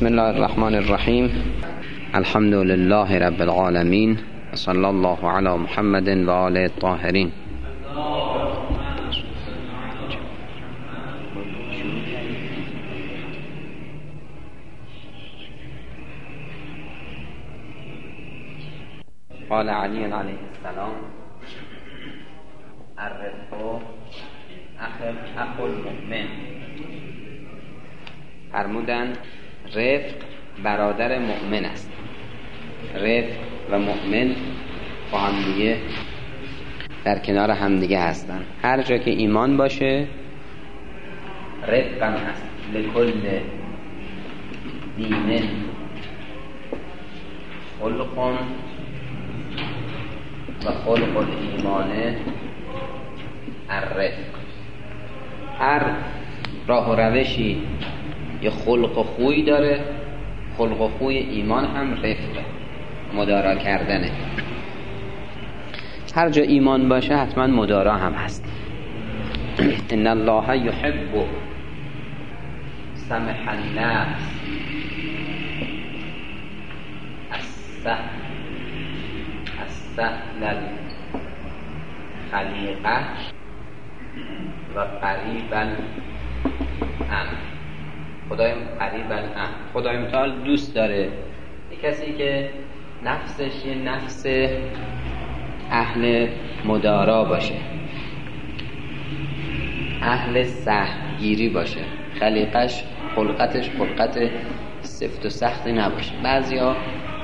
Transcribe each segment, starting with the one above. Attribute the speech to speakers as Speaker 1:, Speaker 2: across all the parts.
Speaker 1: بسم الله الرحمن الرحیم. الحمد لله رب العالمین، صلی الله علی محمد و آله الطاهرین. قال علی علیه السلام: الرفق اخو المؤمن. فرمودن رفق برادر مؤمن است. رفق و مؤمن با همدیگه در کنار همدیگه هستن. هر جا که ایمان باشه رفق هم هست. لکل دین خلق و خلق الایمان الرفق. هر راه و روشی یه خلق و خوی داره. خلق و خوی ایمان هم رفقه، مدارا کردنه. هر جا ایمان باشه حتما مدارا هم هست. ان الله یحب سمح النفس السهل الخلیقه و قریب الامر. خدای قریب الامر، خدای متعال دوست داره یک کسی که نفسش یه نفس اهل مدارا باشه، اهل سهمگیری باشه، خلیقش خلقتش خلقت سفت و سختی نباشه. بعضیا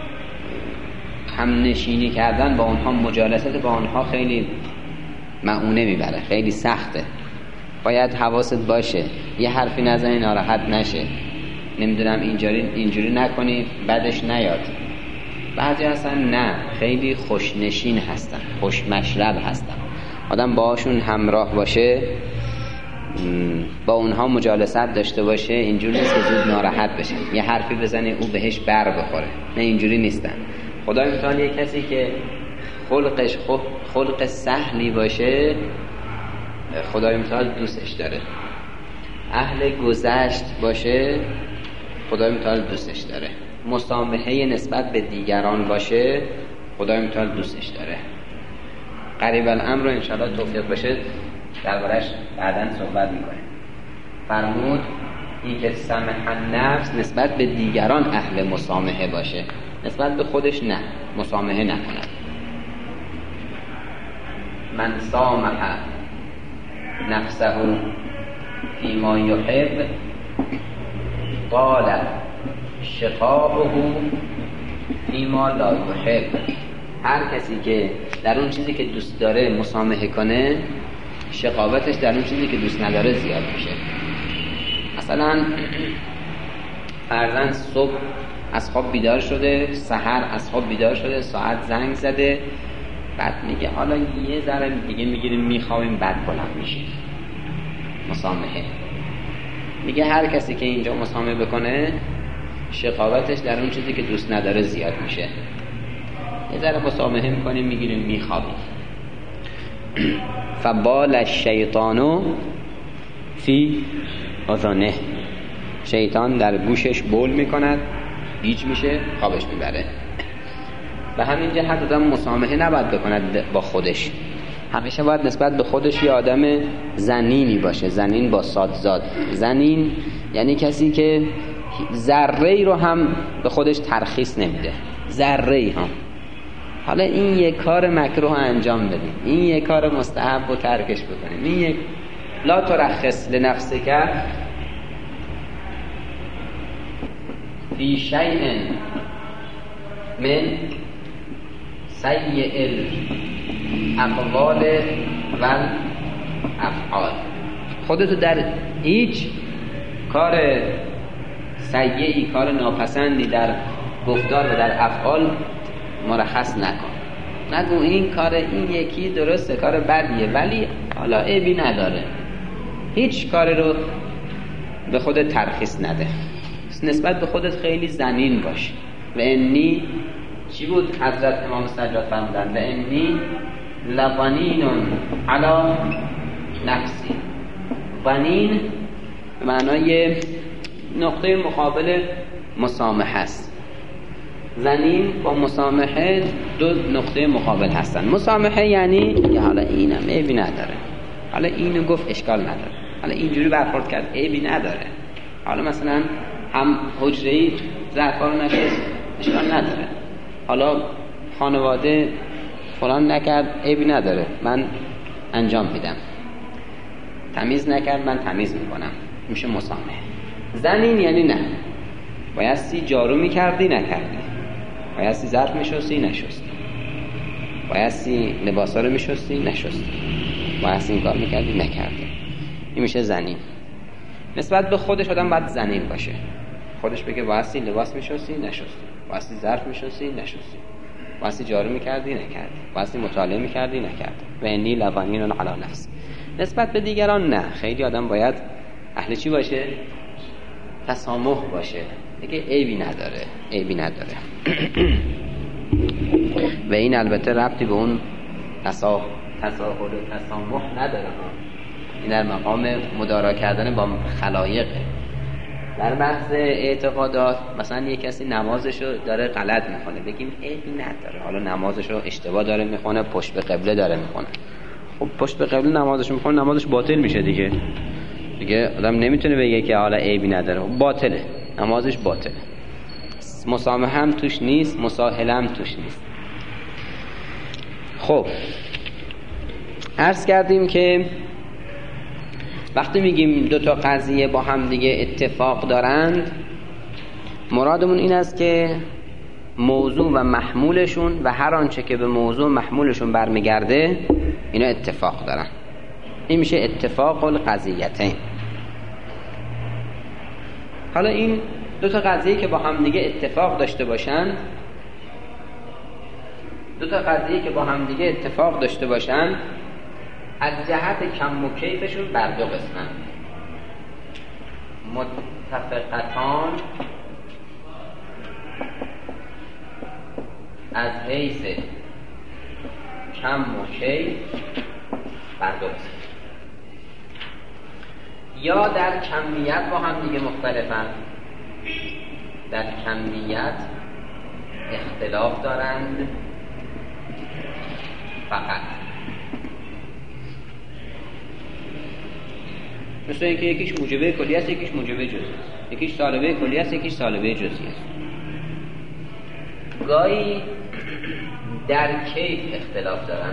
Speaker 1: هم نشینی کردن با اونها، مجالست با اونها خیلی معونه میبره، خیلی سخته. باید حواست باشه یه حرفی نزنی ناراحت نشه، نمیدونم اینجوری نکنی بعدش نیاد. بعضی هستن نه، خیلی خوشنشین هستن، خوش مشرب هستن. آدم باهاشون همراه باشه، با اونها مجالست داشته باشه، اینجوری نیست که زود ناراحت بشه، یه حرفی بزنی او بهش بر بخوره. نه، اینجوری نیستن. خدای متعال یه کسی که خلقش خلق سهلی باشه خدای متعال دوستش داره. اهل گذشت باشه خدای متعال دوستش داره. مسامحه نسبت به دیگران باشه خدای متعال دوستش داره. قریب الامر رو انشاءالله توفیق بشه دربارش بعداً صحبت میکنه. فرمود این که سمح النفس نسبت به دیگران اهل مسامحه باشه، نسبت به خودش نه، مسامحه نکنه. من سامح نفسه فیما یحب قال شقاؤه فیما لا یحب. هر کسی که در اون چیزی که دوست داره مسامحه کنه، شقاوتش در اون چیزی که دوست نداره زیاد میشه. مثلا فرضاً صبح از خواب بیدار شده، سحر از خواب بیدار شده، ساعت زنگ زده، بعد میگه حالا یه ذره دیگه میگیریم میخوابیم، بعد بلند میشه. مسامحه. میگه هر کسی که اینجا مسامحه بکنه شقاوتش در اون چیزی که دوست نداره زیاد میشه. یه ذره مسامحه میکنیم میگیریم میخوابیم. فبال الشیطان فی اذنه. شیطان در گوشش بول میکند، گیج میشه، خوابش میبره. به همین جهت آدم مسامحه نباید بکند با خودش. همیشه باید نسبت به خودش یه آدم زنینی باشه. زنین با صادزاد. زنین یعنی کسی که ذره‌ای رو هم به خودش ترخیص نمیده، ذره‌ای هم. حالا این یک کار مکروه انجام بدیم، این یک کار مستحب رو ترکش بکنیم، این یک لا ترخص لنفسک فی شیء من سیء الاقوال و افعال. خودتو در هیچ کار سیئی، کار ناپسندی در گفتار و در افعال مرخص نکن. نگو این کار این یکی درسته، کار بدیه ولی حالا عیبی نداره. هیچ کار رو به خودت ترخیص نده. نسبت به خودت خیلی زنین باش. و انی چی بود حضرت امام سجاد فرمودن؟ و انی لغنین علی نفسی. غنین به معنای نقطه مقابل مسامحه است. زنین با مسامحه دو نقطه مقابل هستن. مسامحه یعنی که حالا اینم عیبی نداره، حالا اینو گفت اشکال نداره، حالا اینجوری برخورد کرد عیبی نداره، حالا مثلا هم حجره‌ای ظرفا رو نشست اشکال نداره، حالا خانواده فلان نکرد عیبی نداره، من انجام میدم، تمیز نکرد من تمیز میکنم، میشه مسامحه. زنین یعنی نه، بایستی جارو میکردی نکردی، بایستی ظرف میشستی نشستی، بایستی لباسا رو میشستی نشستی، بایستی این کار میکردی نکردی. این میشه زنین. نسبت به خودش آدم باید زنین باشه، خودش بگه بایستی لباس میشستی نشستی، بایستی ظرف میشستی نشستی، بایستی جارو میکردی نکردی، بایستی مطالعه میکردی نکردی. و انی لوانین علی نفس. نسبت به دیگران نه، خیلی آدم باید اهل چی باشه؟ تسامح باشه، دیگه عیبی نداره، عیبی نداره. و این البته ربطی به اون تساهل و تسامح نداره ها. این در مقام مدارا کردن با خلایقه. در بحث اعتقادات مثلا یک کسی نمازشو داره غلط میخونه، بگیم عیبی نداره، حالا نمازشو اشتباه داره میخونه، پشت به قبله داره میخونه. خب پشت به قبله نمازشو میخونه، نمازش باطل میشه دیگه آدم نمیتونه بگه که حالا عیبی نداره، باطله، نمازش باطله. مسامحه هم توش نیست، مساهله هم توش نیست. خب عرض کردیم که وقتی میگیم دو تا قضیه با هم دیگه اتفاق دارند، مرادمون این است که موضوع و محمولشون و هر آنچه که به موضوع و محمولشون برمیگرده اینا اتفاق دارن. این میشه اتفاق القضیتین. حالا این دو تا قضیه که با هم دیگه اتفاق داشته باشن، از جهت کم و کیفشون بر دو قسمن. متفقتان از حیث کم و کیف بر دو قسمن، یا در کمیت با هم دیگه مختلفن، در کمیت اختلاف دارند فقط. مثل اینکه یکیش موجبه کلی است، یکیش موجبه جزئی است، یکیش سالبه کلی است، یکیش سالبه جزئی است. گاهی در کیف اختلاف دارن،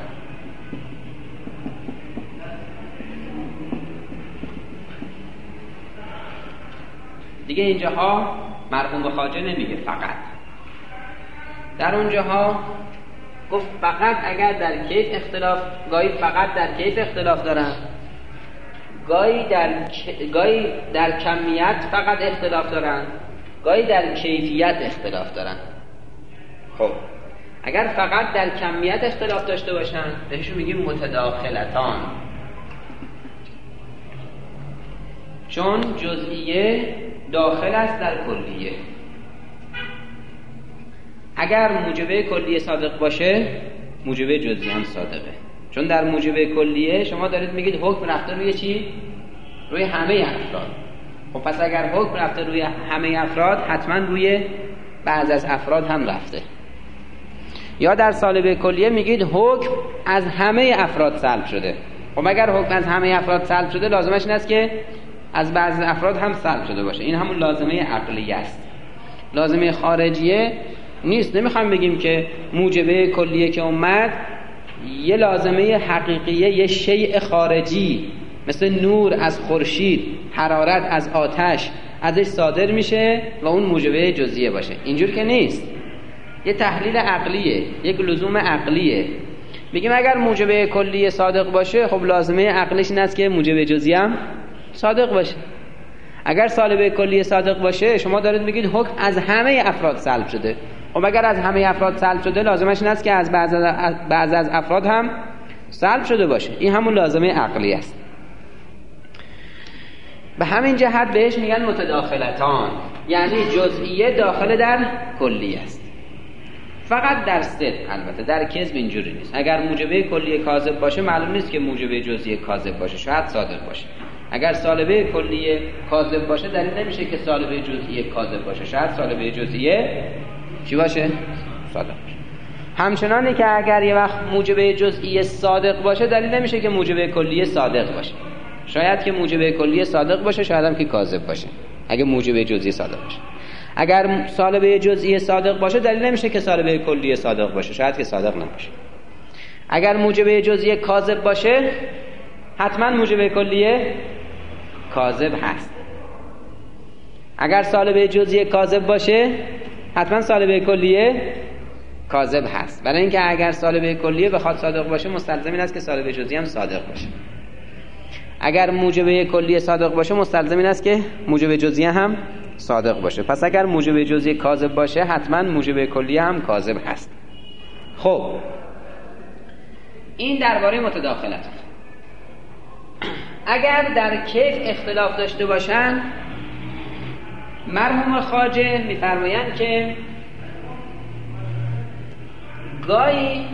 Speaker 1: دیگه اینجاها مرحوم به خواجه نمیگه فقط، در اونجاها گفت فقط اگر در کیف اختلاف، گاهی فقط در کیف اختلاف دارن، گاهی در کمیت فقط اختلاف دارن، گاهی در کیفیت اختلاف دارن. خب اگر فقط در کمیت اختلاف داشته باشن بهشون میگیم متداخلتان، چون جزئیه داخل است در کلیه. اگر موجبه کلیه صادق باشه موجبه جزئی هم صادقه، چون در موجبه کلیه شما دارید میگید حکم رفته روی چی؟ روی همه افراد. خب پس اگر حکم رفته روی همه افراد حتما روی بعض از افراد هم رفته. یا در سالبه کلیه میگید حکم از همه افراد سلب شده. خب اگر حکم از همه افراد سلب شده لازمش این است که از بعض افراد هم سلب شده باشه. این همون لازمه عقلیه است، لازمه خارجیه نیست. نمیخوام بگیم که موجبه کلیه که اومد یه لازمه حقیقیه، یه شیء خارجی مثل نور از خورشید، حرارت از آتش ازش صادر میشه و اون موجبه جزئیه باشه. اینجور که نیست، یه تحلیل عقلیه، یک لزوم عقلیه. میگیم اگر موجبه کلیه صادق باشه خب لازمه عقلش این است که موجبه جزئیه هم صادق باشه. اگر سالبه کلیه صادق باشه شما دارید میگید حکم از همه افراد سلب شده. خب اگر از همه افراد سلب شده لازمش این است که از بعض از افراد هم سلب شده باشه. این همون لازمه عقلی است. به همین جهت بهش میگن متداخلتان، یعنی جزئیه داخل در کلیه است. فقط در صدق، البته در کذب اینجوری نیست. اگر موجبه کلیه کاذب باشه معلوم نیست که موجبه جزئیه کاذب باشه، شاید صادق باشه. اگر سالبه کلیه کاذب باشه دلیل نمیشه که سالبه جزئیه کاذب باشه. شاید سالبه جزئیه چی باشه؟ صادق باشه. همچنانه که اگر یه وقت موجبه جزئیه صادق باشه دلیل نمیشه که موجبه کلیه صادق باشه. شاید که موجبه کلیه صادق باشه، شاید هم که کاذب باشه اگه موجبه جزئیه صادق باشه. اگر سالبه جزئیه صادق باشه دلیل نمیشه که سالبه کلیه صادق باشه، شاید که صادق نباشه. اگر موجبه جزئیه کاذب باشه حتما موجبه کلیه کاذب هست. اگر سالبه جزئیه کاذب باشه حتما سالبه کلیه کاذب هست، برای اینکه اگر سالبه کلیه بخواد صادق باشه مستلزم این است که سالبه جزئی هم صادق باشه. اگر موجبه کلیه صادق باشه مستلزم این است که موجبه جزئی هم صادق باشه. پس اگر موجبه جزئی کاذب باشه حتما موجبه کلیه هم کاذب هست. خب این درباره متداخلت. اگر در کیف اختلاف داشته باشن، مرحوم خواجه می‌فرمایند که گاهی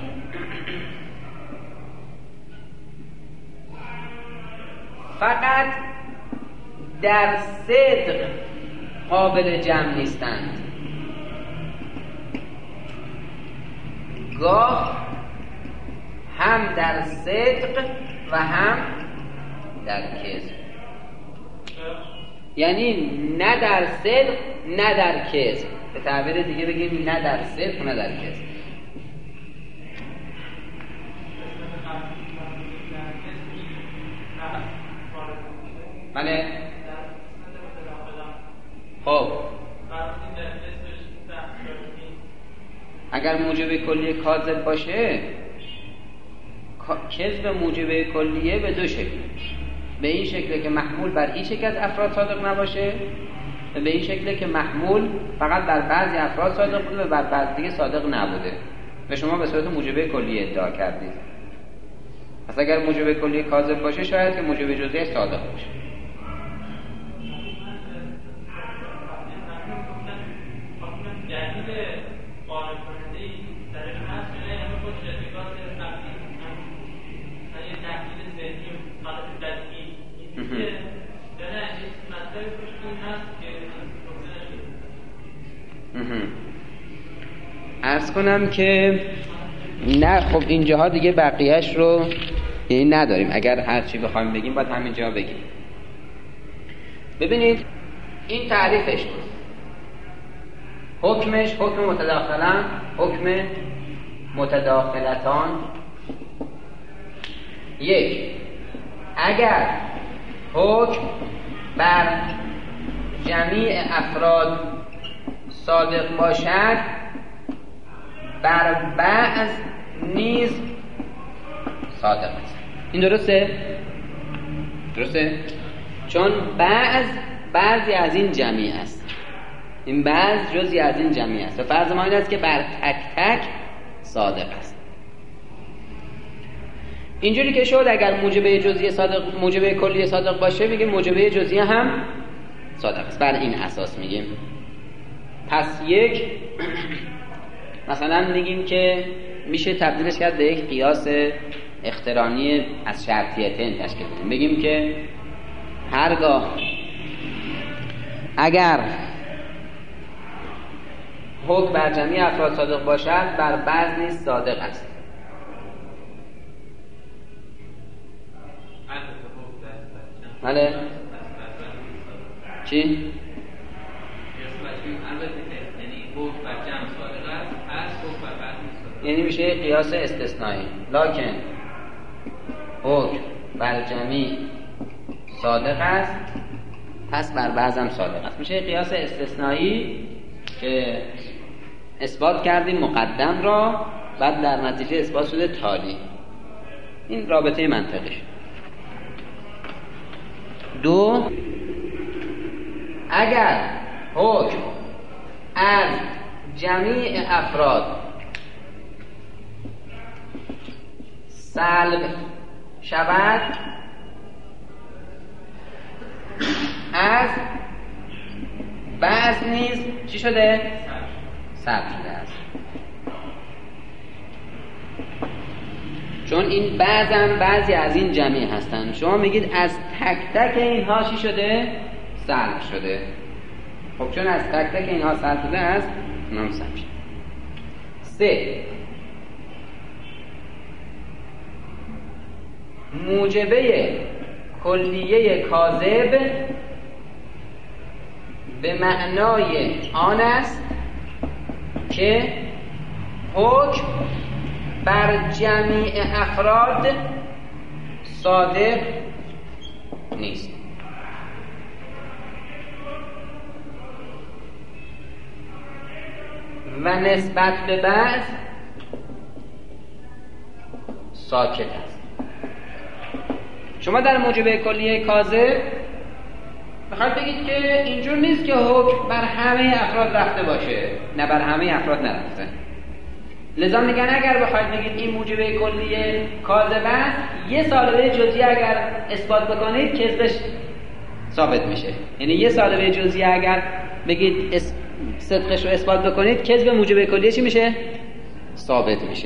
Speaker 1: فقط در صدق قابل جمع نیستند، گاه هم در صدق و هم در کذب. یعنی نه در صدق نه در کذب، به تعبیر دیگه بگیم نه در صدق نه در کذب. بله. خب اگر موجب کلیه کاذب باشه، کذب موجب کلیه به دو شکل، به این شکله که محمول بر هیچ یک از افراد صادق نباشه و به این شکله که محمول فقط بر بعضی افراد صادق بوده و بر بعضی دیگه صادق نبوده و شما به صورت موجب کلیه ادعا کردید. پس اگر موجب کلیه کاذب باشه شاید که موجب جزئی صادق باشه. عرض کنم که نه، خب اینجاها دیگه بقیهش رو یعنی نداریم، اگر هر چی بخوایم بگیم باید همینجا بگیم. ببینید این تعریفش بود، حکمش حکم متداخلن، حکم متداخلتان. یک، اگر حکم بر جمیع افراد صادق باشد بر بعض نیز صادق است. این درسته؟ درسته؟ چون بعضی از این جمعی است، این بعض جزئی از این جمعی است و فرض ما این است که بر تک تک صادق است. اینجوری که شد اگر موجبه جزئی صادق، موجبه کلی صادق باشه میگیم موجبه جزئی هم صادق است. بر این اساس میگیم. پس یک مثلا میگیم که میشه تبدیلش کرد به یک قیاس اقترانی از شرطیتین تشکیل بدیم. بگیم که هرگاه اگر حکم بر جمیع افراد صادق باشد بر بعض نیز صادق است. بله چی؟ یعنی میشه قیاس استثنایی، لکن حکم بر جمیع صادق است پس بر بعض هم صادق است. میشه قیاس استثنایی که اثبات کردیم مقدم را، بعد در نتیجه اثبات شده تالی. این رابطه منطقیش. دو، اگر حکم از جمیع افراد سلب شود از بعض نیز چی شده؟ سلب شده است. چون این بعضی از این جمعی هستن. شما میگید از تک تک اینها چی شده؟ سلب شده. خب چون از تک تک اینها سلب شده است، اونم سلب شده. 3. موجبه کلیه کاذب به معنای آن است که حکم بر جمیع افراد صادق نیست. و نسبت به بعض ساکت است. شما در موجبه کلیه کاذب میخواید بگید که اینجور نیست که حکم بر همه افراد رفته باشه. نه، بر همه افراد نرفته. لذا میگن اگر بخواید بگید این موجبه کلیه کاذب است، یه سالبه جزئی اگر اثبات بکنید کذبش ثابت میشه. یعنی یه سالبه جزئی اگر بگید صدقش رو اثبات بکنید، کذب موجبه کلیه چی میشه؟ ثابت میشه.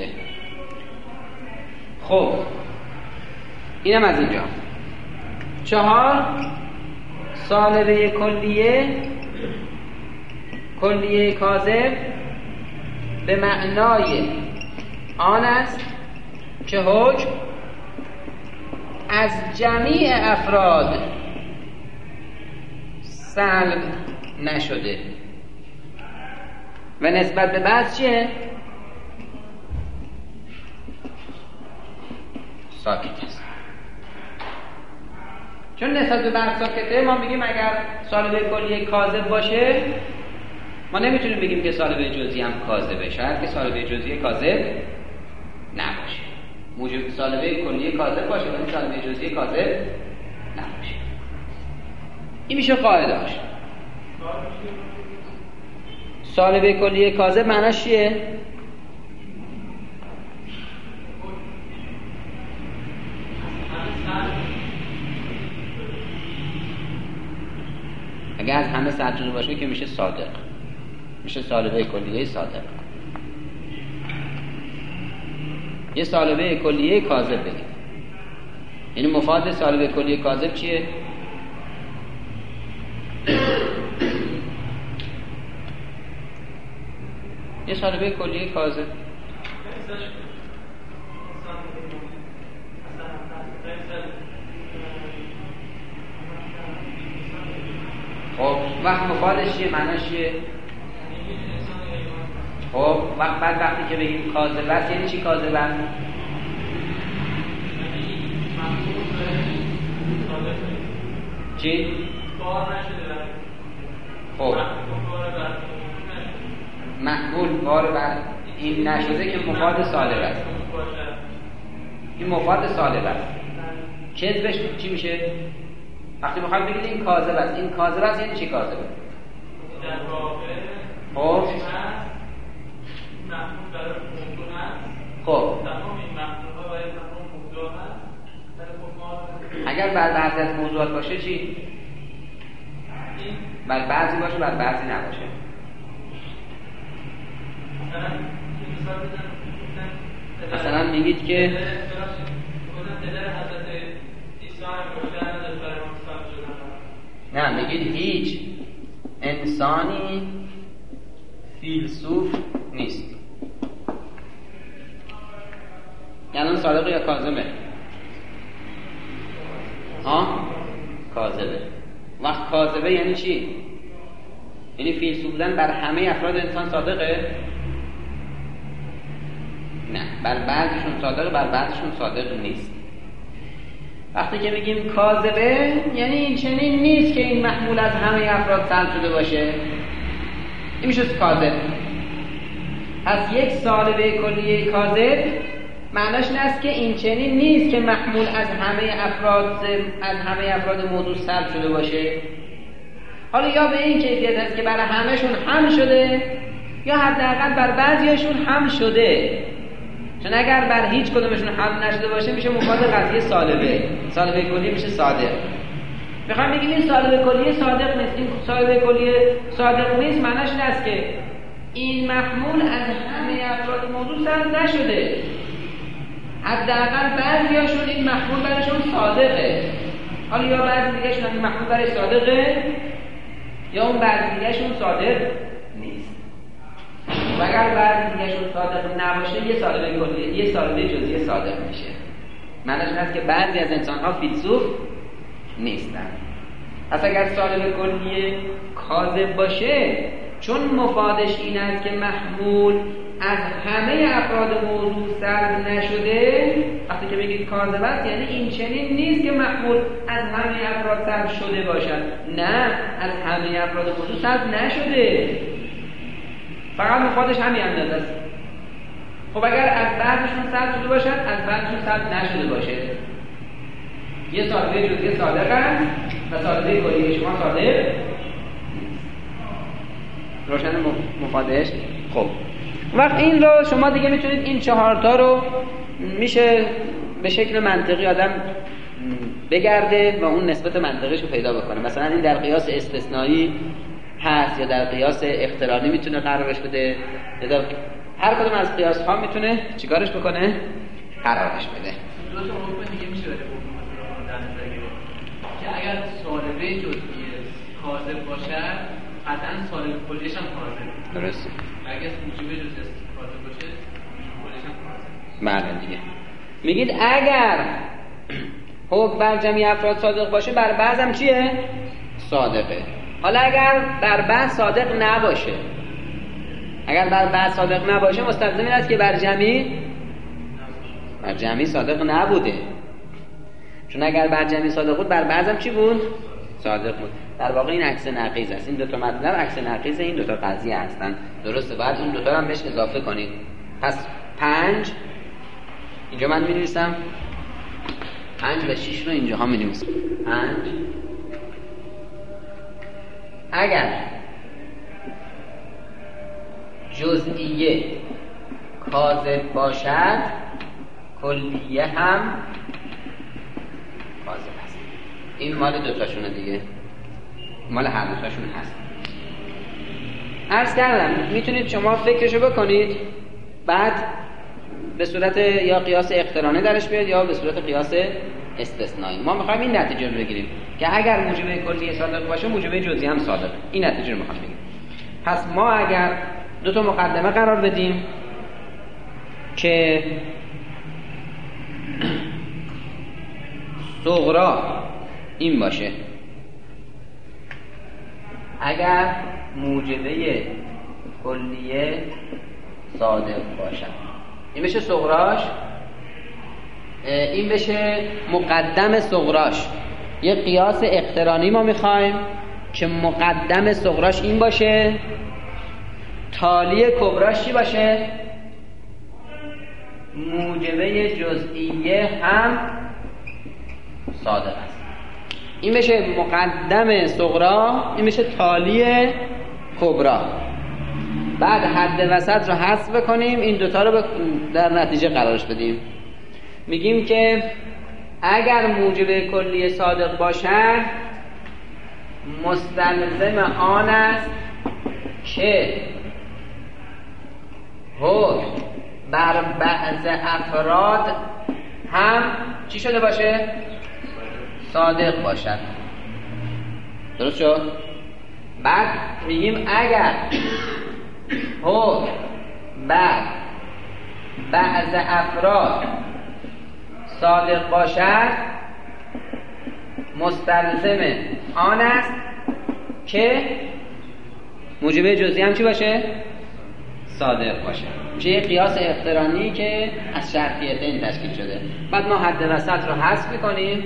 Speaker 1: خب اینم از اینجا. 4. سالبه کلیه کاذب به معنای آن است که حکم از جمیع افراد سلب نشده و نسبت به بعض چیه؟ ساکت است. چون نسبت به بعض ساکته، ما میگیم اگر سالبه کلیه کاذب باشه، ما نمیتونیم بگیم که سالبه جزئی هم کاذبه. شاید که سالبه جزئی کاذب نباشه. موجب سالبه کلیه کاذب باشه ولی سالبه جزئی کاذب نباشه. این میشه قاعده‌اش. سالبه کلیه کاذب معناش چیه؟ اگر از همه سلب شده باشه که میشه صادق، میشه سالبه کلیه صادق. یه سالبه کلیه کاذب بگید. یعنی مفاد سالبه کلیه کاذب چیه؟ یه سالبه کلیه کاذب خب وقت مفادش چیه؟ معناش چیه؟ خب وقتی که بگیم کاذب است یعنی چی کاذب است؟ چی؟ خب محمول بار بر این نشده که مفاد سالب است. این مفاد سالب است. کذبش چی میشه؟ وقتی میخوایم بگید این کاذب است، این کاذب است یعنی چی کاذبه؟ خب خب اگر بر بعضی از موضوعات باشه چی؟ بر بعضی باشه بر بعضی نباشه. مثلا میگید که نه، میگید هیچ انسانی فیلسوف نیست. یعنی صادقه یا کاذبه؟ کاذبه. وقت کاذبه یعنی چی؟ یعنی فیلسوف بودن بر همه افراد انسان صادقه؟ نه، بر بعضیشون صادقه، بر بعضیشون صادق نیست. وقتی که میگیم کاذبه یعنی این چنین نیست که این محمول از همه افراد سلب شده باشه. این میشه کاذب. پس یک سالبه کلیه کاذب معناش این است که این چنین نیست که محمول از همه افراد موضوع سلب شده باشه. حالا یا به این کیفیت است که برای همهشون هم شده یا حداقل بر بعضیشون هم شده. چون اگر بر هیچ کدومشون هم نشده باشه میشه مفاد قضیه سالبه کلیه میشه صادق. میخوام بگیم این سالبه کلیه صادق نیست. این سالبه کلیه صادق نیست معناش این است که این محمول از همه افراد موضوع سلب نشده. حداقل بعضیاشون این محمول برشون صادقه. حالا یا بعضی دیگه‌شون این محمول برش صادقه یا اون بعضی دیگه‌شون صادق نیست. و اگر بعضی دیگه‌شون صادق نباشه یه سالبه کلیه، یه سالبه جزئی صادق میشه. معنیش این است که بعضی از انسان‌ها فیلسوف نیستن. پس اگر سالبه کلیه کاذب باشه، چون مفادش این است که محمول از همه افراد موضوع سلب نشده، وقتی که بگید کاذب است یعنی این چنین نیست که محمول از همه افراد سلب شده باشد. نه، از همه افراد موضوع سلب نشده، فقط مفادش همین اندازه است. خب اگر از بعضشون سلب شده باشد، از بعضشون سلب نشده باشه، یه سالبه جزئی صادق است و سالبه کلی شما صادق روشن مفادش. خب وقت این رو شما دیگه میتونید این 4 تا رو میشه به شکل منطقی آدم بگرده و اون نسبت منطقیش رو پیدا بکنه. مثلا این در قیاس استثنایی هست یا در قیاس اقترانی میتونه قرارش بده، یا در هر کدوم از قیاس ها میتونه چیکارش بکنه؟ قرارش بده.
Speaker 2: دو تا حکم دیگه میشه بده که اگر سالبه جزئی کاذب باشه قطعا سالبه کلیش هم کاذب.
Speaker 1: درسته.
Speaker 2: اگر موجب جزئی کاذب باشه کلیش هم کاذب.
Speaker 1: بله دیگه. میگید اگر حکم بر جمعی افراد صادق باشه، بر بعض هم چیه؟ صادقه. حالا اگر بر بعض صادق نباشه، اگر بر بعض صادق نباشه مستلزم این است که بر جمعی صادق نبوده. چون اگر بر جمعی صادق بود، بر بعض هم چی بود؟ صادق بود. در واقع این عکس نقیض است. این 2 تا مطلب عکس نقیض این 2 تا قضیه هستن. درسته، بعد این 2 تا هم بهش اضافه کنید. پس 5 اینجا من می‌نویسم، 5 و 6 رو اینجاها می‌نویسم. 5 اگر جزئیه کاذب باشد، کلیه هم کاذب است. این مال 2 تاشونه دیگه، مال هر 2 تاشون هست. عرض کردم میتونید شما فکرشو بکنید، بعد به صورت یا قیاس اقترانه درش بیاد یا به صورت قیاس استثنایی. ما میخوایم این نتیجه رو بگیریم که اگر موجب کلی صادق باشه، موجب جزئی هم صادق. این نتیجه رو میخوایم بگیریم. پس ما اگر 2 تا مقدمه قرار بدیم که صغرا این باشه، اگر موجبه کلیه صادق باشد، این بشه صغراش، این بشه مقدم صغراش. یه قیاس اقترانی ما میخوایم که مقدم صغراش این باشه، تالی کبراش چی باشه؟ موجبه جزئیه هم صادق است. این بشه مقدم صغرا، این بشه تالی کبرا. بعد حد وسط رو حذف کنیم، این 2 تا رو در نتیجه قرارش بدیم. میگیم که اگر موجب کلی صادق باشد، مستلزم آن است که حکم بر بعض افراد هم چی شده باشه؟ صادق باشد. درست شد؟ بعد میگیم اگر حکم بر بعض افراد صادق باشد، مستلزم آن است که موجب جزئی هم چی باشه؟ صادق باشه. میشه یه قیاس اقترانی که از شرطیتین تشکیل شده. بعد ما حد وسط رو حذف می‌کنیم،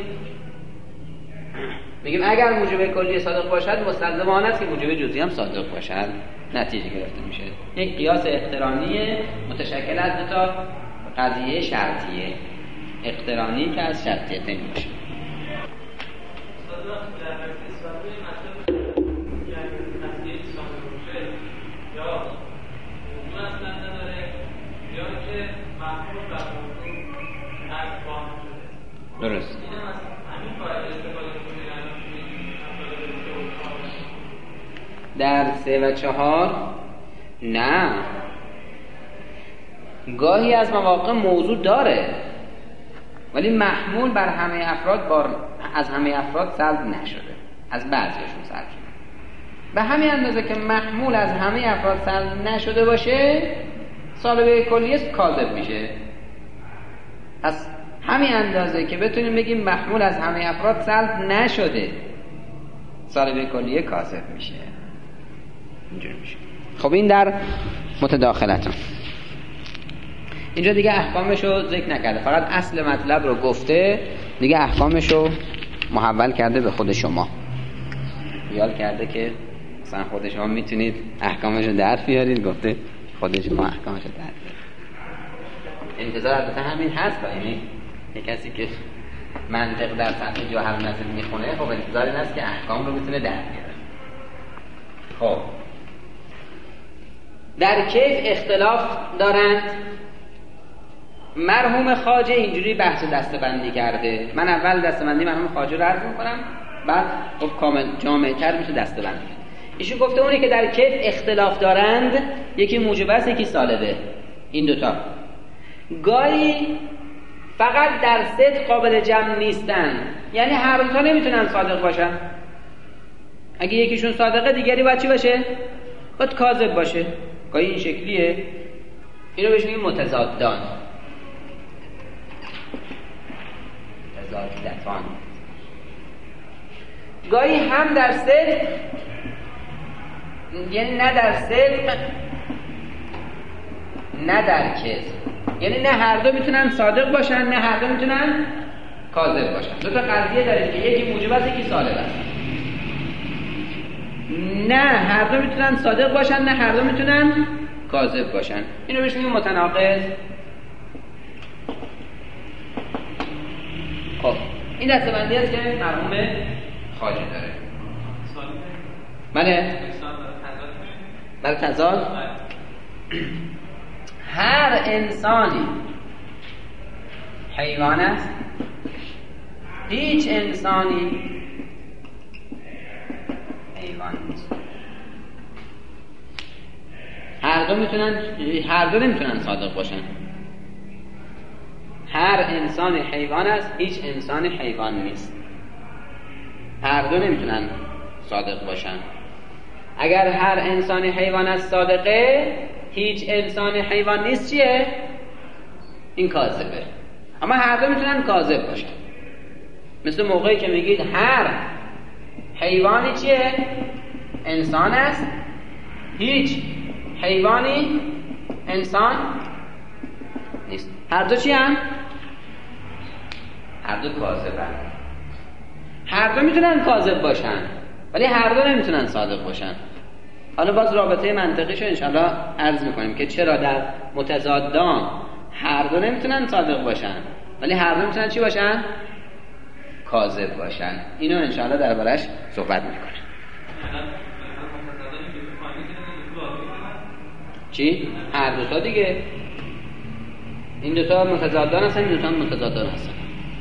Speaker 1: میگیم اگر موجب کلی صادق باشد، مستلزم آن است که موجب جزئی هم صادق باشد. نتیجه گرفته میشه. یک قیاس اقترانی متشکل از 2 تا قضیه شرطیه، اقترانی که از شرطیتین میشه. درست. در 3 و 4 نه، گاهی از مواقع موضوع داره ولی محمول بر همه افراد از همه افراد سلب نشده، از بعضیشون سلب شده. به همین اندازه که محمول از همه افراد سلب نشده باشه سالبه کلیه کاذب میشه. پس همین اندازه که بتونیم بگیم محمول از همه افراد سلب نشده سالبه کلیه کاذب میشه. اینجوری میشه. خب این در متداخلتون. اینجا دیگه احکامشو ذکر نکرده، فقط اصل مطلب رو گفته، دیگه احکامشو محول کرده به خود شما. خیال کرده که مثلا خود شما میتونید احکامشو در بیارید، گفته خود شما احکامشو در بیارید. انتظار البته همین هست، یعنی یک کسی که منطق در سطح جوهر نظر میخونه خب انتظار این است که احکام رو بتونه در بیاره. خب در کیف اختلاف دارند. مرحوم خواجه اینجوری بحث دستبندی کرده. من اول دستبندی مرحوم خواجه رو عرض میکنم، بعد خب کامل جامع‌تر میشه دستبندی. ایشون گفته اونی که در کیف اختلاف دارند، یکی موجب است یکی سالبه. این دوتا گاهی فقط در صدق قابل جمع نیستن، یعنی هر دوتا نمیتونن صادق باشن. اگه یکیشون صادقه دیگری باید چی باشه؟ باید کاذب باشه. گاهی این شکلیه، اینو بهش میگیم متضادان، متضادتان. گاهی هم در صدق، یعنی نه در صدق نه در کذب، یعنی نه هر دو میتونن صادق باشن نه هر دو میتونن کاذب باشن. دو تا قضیه دارید که یکی موجب است یکی سالب است. نه هر دو میتونن صادق باشن نه هر دو میتونن کاذب باشن. اینو بهش میگیم متناقض. خب این دسته‌بندی است که مرحوم خواجه داره. بله برای تضاد هر انسانی حیوان است، هیچ انسانی حیوان نیست. هر دو نمیتونن صادق باشن. هر انسان حیوان است، هیچ انسان حیوان نیست. هر دو نمیتونن صادق باشن. اگر هر انسان حیوان است صادقه، هیچ انسان حیوان نیست چیه؟ این کاذبه. اما هر دو میتونن کاذب باشن. مثل موقعی که میگید هر حیوانی چیه؟ انسان است، هیچ حیوانی انسان نیست. هر دو چی هم؟ هر دو کاذبن. هر دو میتونن کاذب باشن ولی هر دو نمیتونن صادق باشن. حالا باز رابطه منطقیشو انشاءالله عرض میکنیم که چرا در متضادان هر دو نمیتونن صادق باشن ولی هر دو میتونن چی باشن؟ کاذب باشن. اینو انشاءالله دربارش صحبت میکنیم. چی؟ هر دوتا دیگه. این دوتا متضادان هستن، این دوتا متضادان هستن.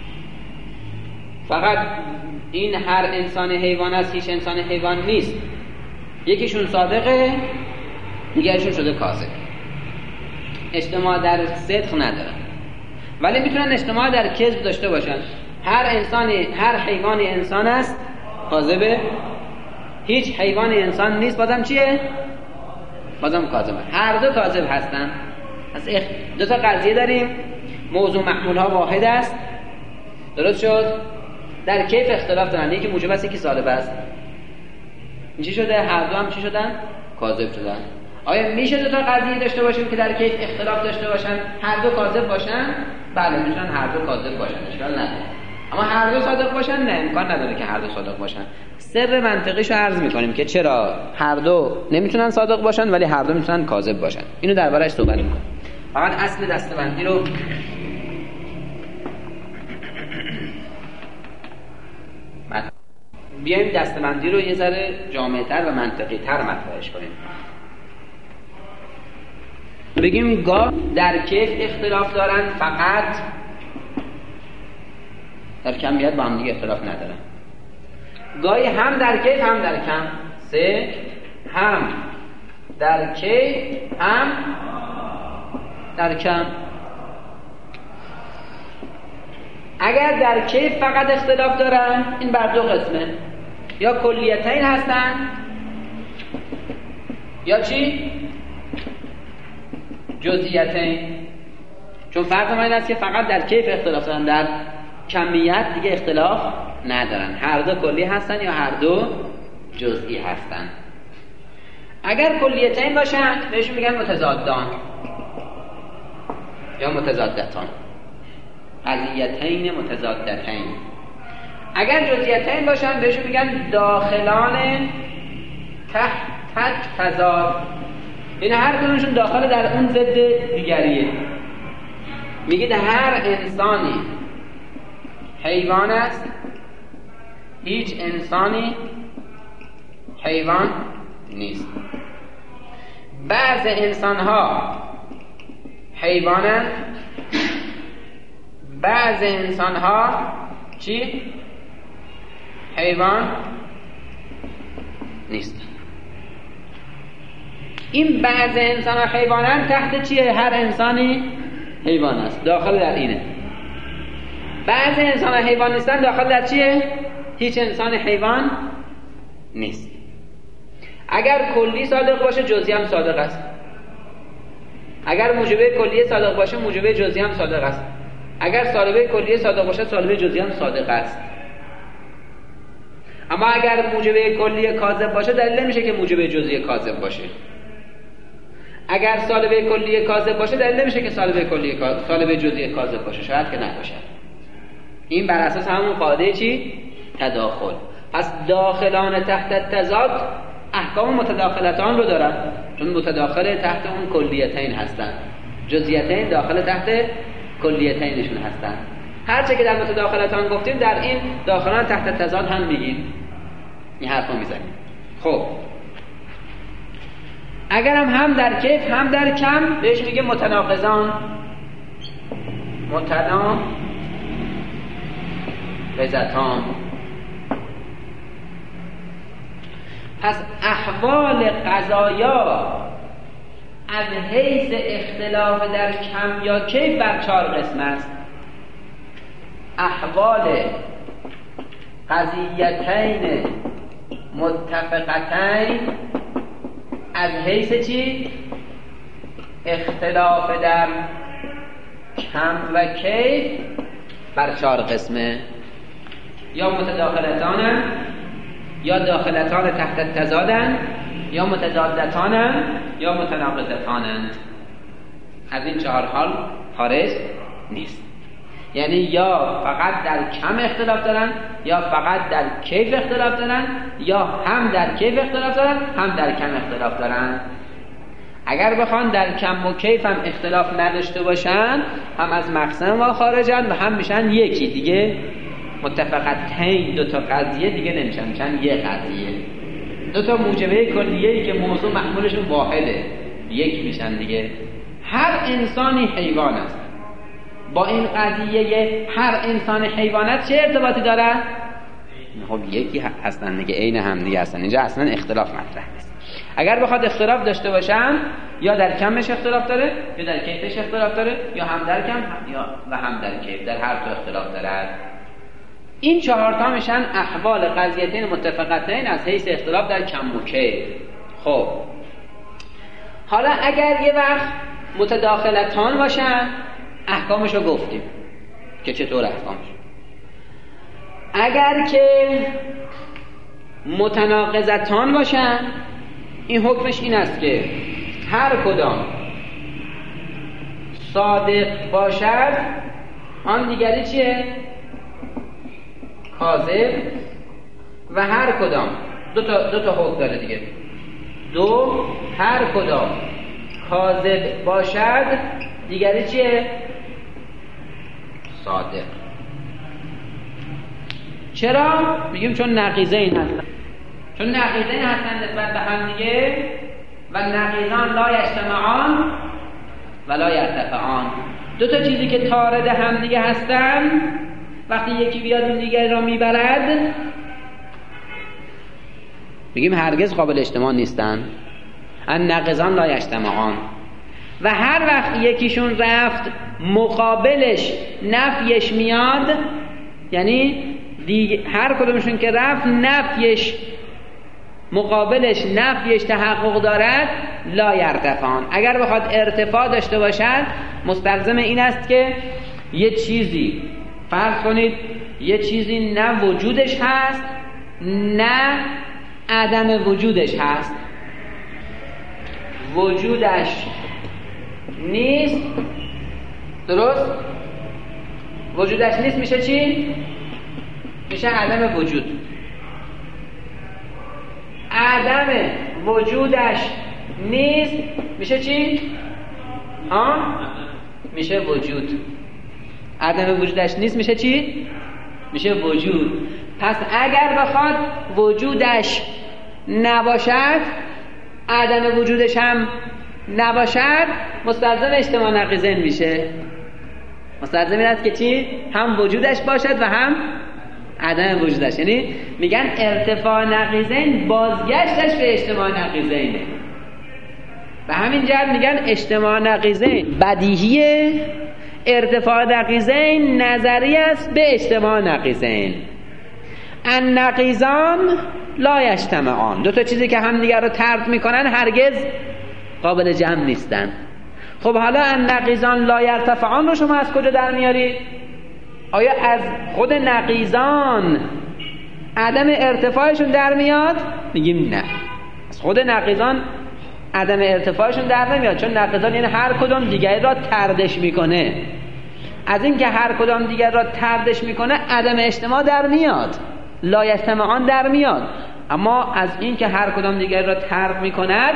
Speaker 1: فقط این هر انسان حیوان است، هیچ انسان حیوان نیست. یکیشون صادقه، دیگرشون شده کاذب. اجتماع در صدق ندارن ولی میتونن اجتماع در کذب داشته باشن. هر حیوانی انسان است، کاذبه. هیچ حیوانی انسان نیست، بازم چیه؟ بازم کاذبه. هر دو کاذب هستن. پس دو تا قضیه داریم، موضوع محمول ها واحد است. درست شد؟ در کیف اختلاف دارن، یکی موجب است یکی سالب است. این چی شده؟ هر دو هم چی شدن؟ کاذب شدن. آیا میشه دو تا قضیه داشته باشیم که در کیف اختلاف داشته باشن، هر دو کاذب باشن؟ بله میتونن هر دو کاذب باشن، اشکال نداره. اما هر دو صادق باشن؟ نه، امکان نداره که هر دو صادق باشن. سر منطقیشو عرض میکنیم که چرا هر دو نمیتونن صادق باشن ولی هر دو میتونن کاذب باشن. اینو دربارش صحبت میکنیم. فقط اصل دسته‌بندی رو بیایم دسته‌بندی رو یه ذره جامع‌تر و منطقی‌تر مطرحش کنیم. بگیم گاه در کیف اختلاف دارن، فقط در کمیت با هم دیگه اختلاف ندارن. گاهی هم در کیف هم در کم. سه هم در کیف هم در کم. اگر در کیف فقط اختلاف دارن این بر دو قسمه، یا کلیتین هستن یا چی؟ جزئیتین. چون فرق ما این است که فقط در کیف اختلاف دارن، در کمیت دیگه اختلاف ندارن، هر دو کلی هستن یا هر دو جزئی هستن. اگر کلیتین باشن بهشون میگن متضادان یا متضادتان، قضیتین متضادتین. اگر جزئیتین باشن بهشون میگن داخلان تحت تضاد، این هر کدومشون داخل در اون ضد دیگریه. میگید هر انسانی حیوان است، هیچ انسانی حیوان نیست. بعض انسان‌ها حیوانند، بعض انسان‌ها چی؟ حیوان نیست. این بعض انسان‌ها حیوانند تحت چیه؟ هر انسانی حیوان است، داخل در اینه. بعض انسان‌ها حیوان نیستن، داخل در چیه؟ هیچ انسان حیوان نیست. اگر کلی صادق باشه جزئی هم صادق است. اگر موجبه کلیه صادق باشه موجبه جزئی هم صادق است. اگر سالبه کلیه صادق باشه سالبه جزئی هم صادق است. اما اگر موجبه کلیه کاذب باشه دلیل نمیشه که موجبه جزئی کاذب باشه. اگر سالبه کلیه کاذب باشه دلیل نمیشه که سالبه جزئی کاذب باشه، شاید که نباشه. این بر اساس همون قاعده چی؟ تداخل. پس داخلان تحت تضاد احکام متداخلتان رو دارن، چون متداخل تحت اون کلیتین هستن، جزئیتین داخل تحت کلیتینشون هستن. هرچه که در متداخلتان گفتیم در این داخلان تحت تضاد هم میگیم، این حرف رو میزنیم. خب اگر هم در کیف هم در کم بهش میگه متناقضان، متناقضتان. پس احوال قضایا از حیث اختلاف در کم یا کیف بر 4 قسم است. احوال قضیتین متفقتین از حیث چی؟ اختلاف در کم و کیف بر 4 قسمه، یا متداخلتانن، یا داخلتان تحت تضادن، یا متضادتانن، یا متناقضتانن. از این 4 حال خارج نیست. یعنی یا فقط در کم اختلاف دارن، یا فقط در کیف اختلاف دارن، یا هم در کیف اختلاف دارن هم در کم اختلاف دارن. اگر بخوان در کم و کیف هم اختلاف نداشته باشن هم از مقسم ما خارجن و هم میشن یکی دیگه. متفقتین، 2 تا قضیه دیگه نمیشن، میشن یه قضیه. 2 تا موجبه کلیه‌ای که موضوع محمولشون واحده یک میشن دیگه. هر انسانی حیوان است. با این قضیه هر انسان حیوانات چه ارتباطی داره؟ خب یکی هستن دیگه، عین هم دیگه هستن. اینجا اصلا اختلاف مطرح نیست. اگر بخواد اختلاف داشته باشن یا در کمش اختلاف داره یا در کیفش اختلاف داره، یا هم در کم یا و هم در کیف، در هر دو اختلاف داره. این 4 تا میشن احوال قضیتین متفقتین از حیث اختلاف در کم و کیف. خب حالا اگر یه وقت متداخلتان باشن احکامش رو گفتیم که چطور احکامش. اگر که متناقضتان باشن این حکمش این است که هر کدام صادق باشد آن دیگری چیه؟ کاذب. و هر کدام دو تا حکم داره دیگه. 2 هر کدام کاذب باشد دیگری چیه؟ صادق. چرا؟ میگیم چون نقیضین هستن. چون نقیضین هستن نسبت به هم دیگه و نقیضان لا یجتمعان و لا یرتفعان. 2 تا چیزی که طارد هم دیگه هستن وقتی یکی بیاد اون دیگری را میبرد میگیم هرگز قابل اجتماع نیستن. ان نقیضان لا یجتمعان.
Speaker 3: و هر وقت یکیشون رفت مقابلش نفیش میاد، یعنی هر کدومشون که رفت نفیش مقابلش نفیش تحقق دارد، لا یرتفعان. اگر بخواد ارتفاع داشته باشد مستلزم این است که یه چیزی، فرض کنید یه چیزی نه وجودش هست نه عدم وجودش هست، وجودش نیست، درست؟ وجودش نیست میشه چی؟ میشه عدم وجود. عدم وجودش نیست میشه چی؟ میشه وجود. عدم وجودش نیست میشه چی؟ میشه وجود. پس اگر بخواد وجودش نباشد عدم وجودش هم نباشد، مستلزم اجتماع نقیضین میشه. مستلزم این است که چی؟ هم وجودش باشد و هم عدم وجودش. یعنی میگن ارتفاع نقیضین بازگشتش به اجتماع نقیضینه. و همین جهت میگن اجتماع نقیضین بدیهیه، ارتفاع نقیضین نظری است به اجتماع نقیضین. النقیضان لا یجتمعان، دو تا چیزی که هم دیگر رو طرد میکنن هرگز قابل جمع نیستن. خب حالا النقیضان لا یرتفعان رو شما از کجا در میارید؟ آیا از خود نقیضان عدم ارتفاعشون در میاد؟ میگیم نه، از خود نقیضان عدم ارتفاعشون در نمیاد، چون نقیضان یعنی هر کدوم دیگری را طردش میکنه. از این که هر کدوم دیگر را طردش میکنه عدم اجتماع در میاد، لا یجتمعان در میاد. اما از این که هر کدوم دیگر را طرد میکند،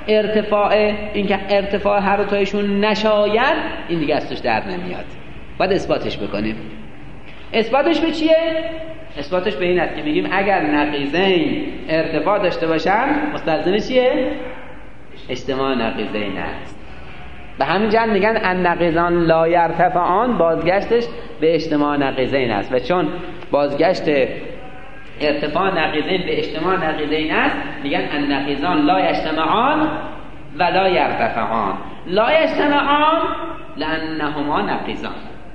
Speaker 3: این که ارتفاع هر دوتایشون نشاید، این دیگه از توش در نمیاد. باید اثباتش بکنیم. اثباتش به چیه؟ اثباتش به این است که میگیم اگر نقیضین ارتفاع داشته باشن مستلزم چیه؟ اجتماع نقیضین است. به همین جهت میگن النقیضان لا یرتفعان، بازگشتش به اجتماع نقیضین است. و چون بازگشت ارتفاع نقیضین به اجتماع نقیضین است، میگن النقیضان لا یجتمعان و لا یرتفعان. لا یجتمعان لانهما نقیضان،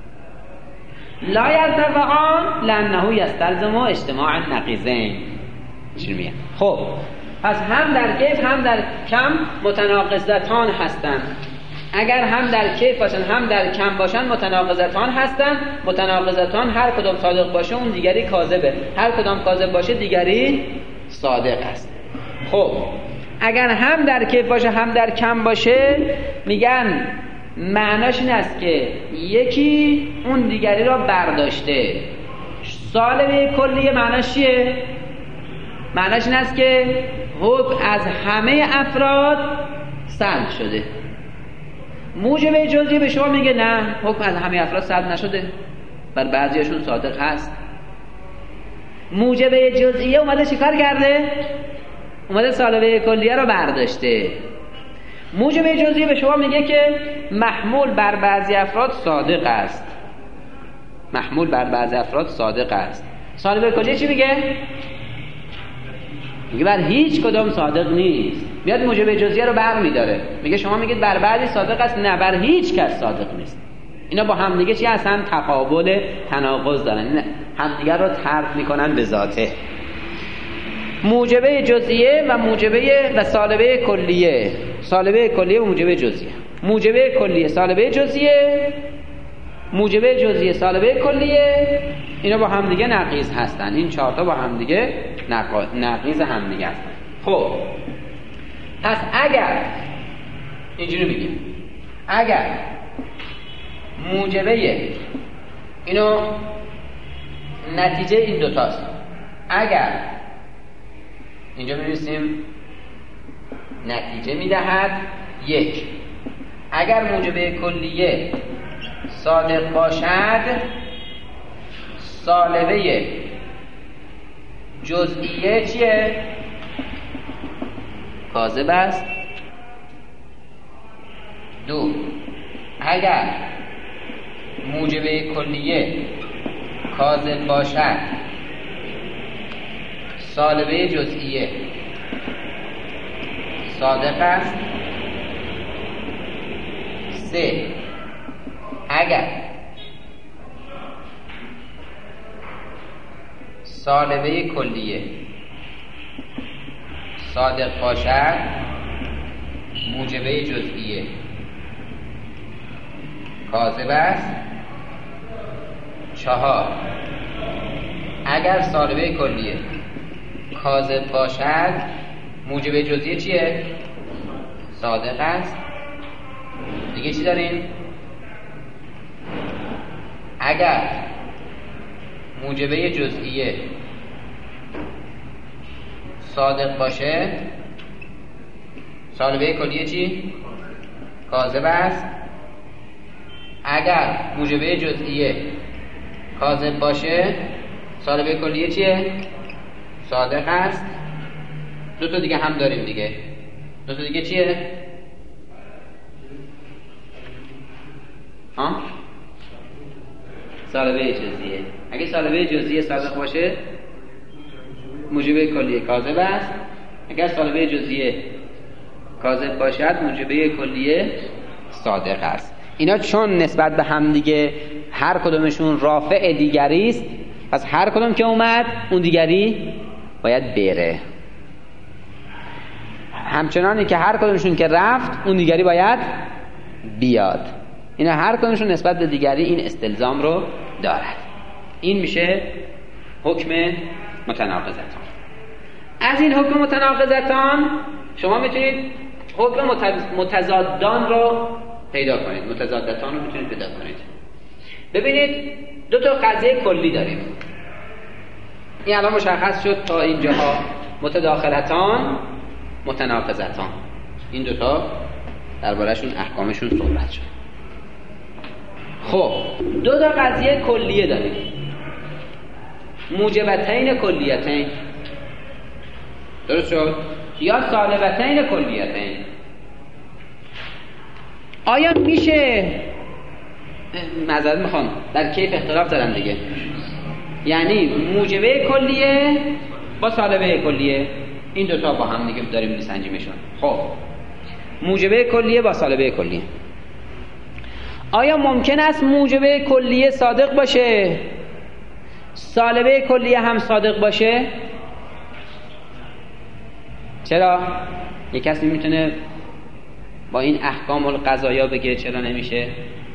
Speaker 3: لا یرتفعان لانه یستلزم اجتماع النقیضین. خب پس هم در کیف هم در کم متناقضتان هستند. اگر هم در کیف باشن هم در کم باشن متناقضتان هستند. متناقضتان هر کدام صادق باشه اون دیگری کاذبه، هر کدام کاذب باشه دیگری صادق است. خب اگر هم در کیف باشه هم در کم باشه، میگن معناش این است که یکی اون دیگری را برداشته. سالبه کلیه معناش چیه؟ معناش این است که حکم از همه افراد سلب شده. موجب جزئی به شما میگه نه، حکم از همه افراد سلب نشده، بر بعضیشون صادق هست. موجب جزئیه اومده چیکار کرده؟ اومده سالبه کلیه رو برداشته. موجب جزئی به شما میگه که محمول بر بعضی افراد صادق است، محمول بر بعضی افراد صادق است. سالبه کلیه چی میگه؟ میگه بر هیچ کدام صادق نیست. میاد موجب جزئیه رو برمی‌داره، میگه شما میگید بر بعضی صادق است، نه بر هیچ کس صادق نیست. اینا با هم دیگه چی هستن؟ تقابل، تناقض دارن، همدیگر رو طرد میکنن به ذاته. موجبه جزئیه و موجبه و سالبه کلیه، سالبه کلیه و موجبه جزئیه، موجبه کلیه سالبه جزئیه، موجبه جزئیه سالبه کلیه، اینا با هم دیگه نقیض هستن. این چهار تا با هم دیگه نقیض هم دیگه هستن. خب پس اگر اینجوری بگیم، اگر موجبه اینو نتیجه این دوتاست، اگر اینجا می‌نویسیم نتیجه میدهد یک، اگر موجبه کلیه صادق باشد سالبه جزئیه چیه؟ کاذب است. دو، اگر موجبه کلیه کاذب باشد سالبه جزئیه صادق است.
Speaker 1: 3 اگر سالبه کلیه صادق باشد موجبه جزئیه کاذب است. 4 اگر سالبه کلیه کاذب باشد موجبه جزئیه چیه؟ صادق است. دیگه چی داریم؟ اگر موجبه جزئیه صادق باشه سالبه کلیه چی؟ کاذب است. اگر موجبه جزئیه کاذب باشه سالبه کلیه چیه؟ صادق است. 2 تا دیگه هم داریم دیگه. 2 تا دیگه چیه؟ سالبه جزئیه. اگه سالبه جزئیه صادق باشه موجبه کلیه کاذب است. اگر سالبه جزئیه کاذب باشد موجبه کلیه صادق است. اینا چون نسبت به هم دیگه هر کدومشون رافع دیگری است، پس هر کدوم که اومد اون دیگری باید بره. همچنانی که هر کدومشون که رفت اون دیگری باید بیاد. اینا هر کدومشون نسبت به دیگری این استلزام رو دارد. این میشه حکم متناقضتان. از این حکم متناقضتان شما میتونید حکم متضادان رو پیدا کنید. متضادتان رو میتونید پیدا کنید. ببینید 2 تا قضیه کلی داریم. این الان مشخص شد تا اینجاها متداخلتان متناقضتان. این 2 تا درباره‌شون احکامشون صحبت شد. خب 2 تا قضیه کلیه داریم. موجبتین کلیتین، درست شد؟ یا سالبتین کلیتین. آیا میشه معذرت میخوام در کیف اختلاف دارم دیگه، یعنی موجبه کلیه با سالبه کلیه، این 2 تا با هم دیگه داریم میسنجیمشون. خب موجبه کلیه با سالبه کلیه، آیا ممکن است موجبه کلیه صادق باشه سالبه کلیه هم صادق باشه؟ چرا؟ یک کسی میتونه با این احکام القضایا بگه چرا نمیشه؟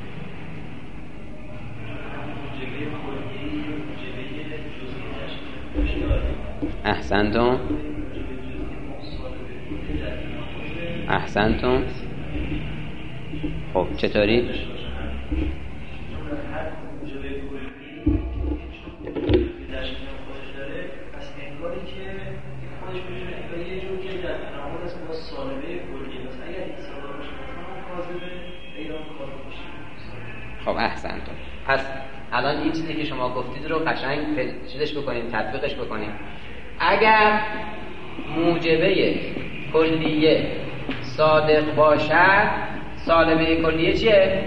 Speaker 1: احسنتم احسنتم. خب چطوری؟ خب احسنتم. پس الان این چیزی که شما گفتید رو قشنگ چیزش بکنیم، تطبیقش بکنیم. اگر موجبه کلیه صادق باشد سالبه کلیه چیه؟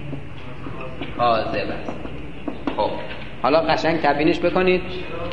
Speaker 1: کاذب است. خب حالا قشنگ تبیینش بکنید.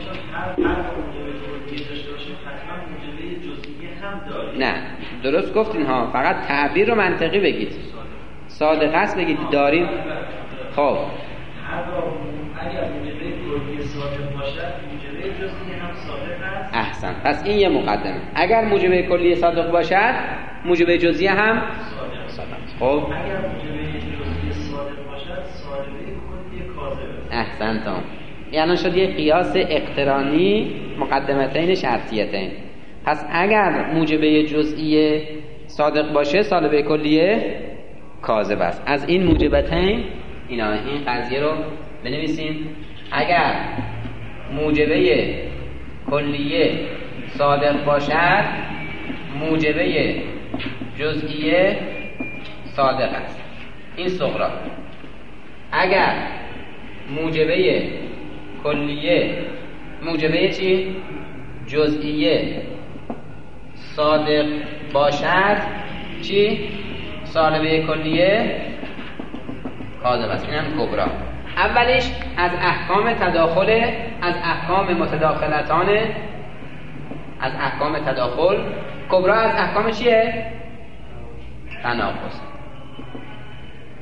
Speaker 1: نه درست گفتین ها، فقط تعبیر رو منطقی بگید. صادق است بگید داریم. خب
Speaker 4: اگر موجبه کلیه صادق باشد موجبه جزئی هم صادق است.
Speaker 1: احسن. پس این یه مقدمه. اگر موجبه کلیه صادق باشد موجبه جزئی هم صادق. خب
Speaker 4: اگر موجبه جزئی صادق باشد سالبه کلیه کاذب است.
Speaker 1: احسنتم. یعنی شد یه قیاس اقترانی مقدمتین شرطیتین. پس اگر موجبه جزئی صادق باشه سالبه کلیه کاذب است. از این موجبتین اینا، این قضیه رو بنویسیم. اگر موجبه کلیه صادق باشد موجبه جزئیه صادق است. این صغرا. اگر موجبه کلیه موجبه چی؟ جزئیه صادق باشد چی؟ سالبه کلیه کاذب است. اینم کبرا. اولیش از احکام تداخل، از احکام متداخلتان، از احکام تداخل. کبرا از احکام چیه؟ تناقض.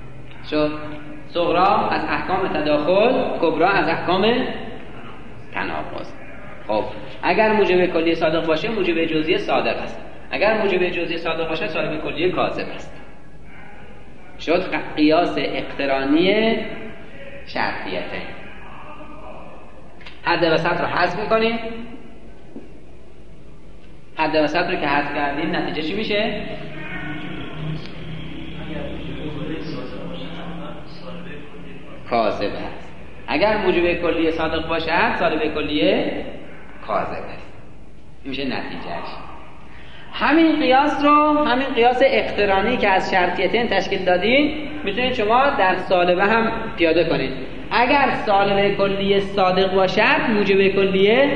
Speaker 3: شد صغرا از احکام تداخل، کبرا از احکام تناقض. خب اگر موجب کلیه صادق باشه موجب جزئی صادق است، اگر موجب جزئی صادق باشه سالب کلیه کاذب است. شد قیاس اقترانی شرطیته. حد وسط رو حذف میکنیم. حد وسط رو که حذف کردیم نتیجه چی میشه؟ کاذب است. اگر موجب کلیه صادق باشد سالب کلیه کاذب است. این میشه نتیجهش. همین قیاس اقترانی که از شرطیتین تشکیل دادین میتونید شما در سالبه هم پیاده کنید. اگر سالبه کلیه صادق باشد موجب کلیه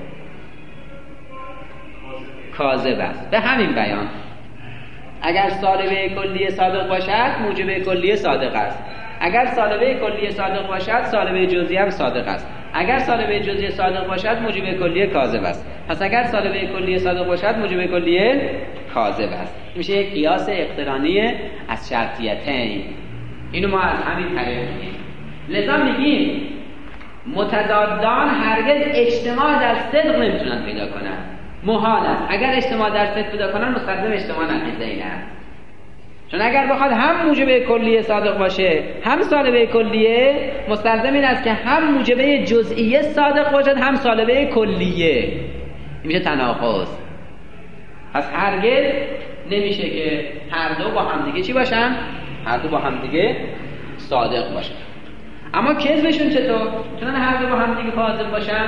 Speaker 3: کاذب است. به همین بیان اگر سالبه کلیه صادق باشد موجب کلیه صادق است. اگر سالبه کلیه صادق باشد سالبه جزئی هم صادق است. اگر سالبه جزئی صادق باشد موجب کلیه کاذب است. پس اگر سالبه کلیه صادق باشد موجب کلیه کاذب است. میشه یک قیاس اقترانی از شرطیتین. اینو ما از همین طریق میگیم. لذا میگیم متضادان هرگز اجتماع در صدق نمیتونن پیدا کنن. محال است. اگر اجتماع در صدق پیدا کنن مستلزم اجتماع نقیضین است. چون اگر بخواد هم موجبه کلیه صادق باشه هم سالبه کلیه، مستلزم این است که هم موجبه جزئیه صادق باشد هم سالبه کلیه. این میشه تناقض. پس هرگز نمیشه که هر دو با هم دیگه چی باشن؟ هر دو با هم دیگه صادق باشن. اما کذبشون چطور؟ چون هر دو با هم دیگه کاذب باشن؟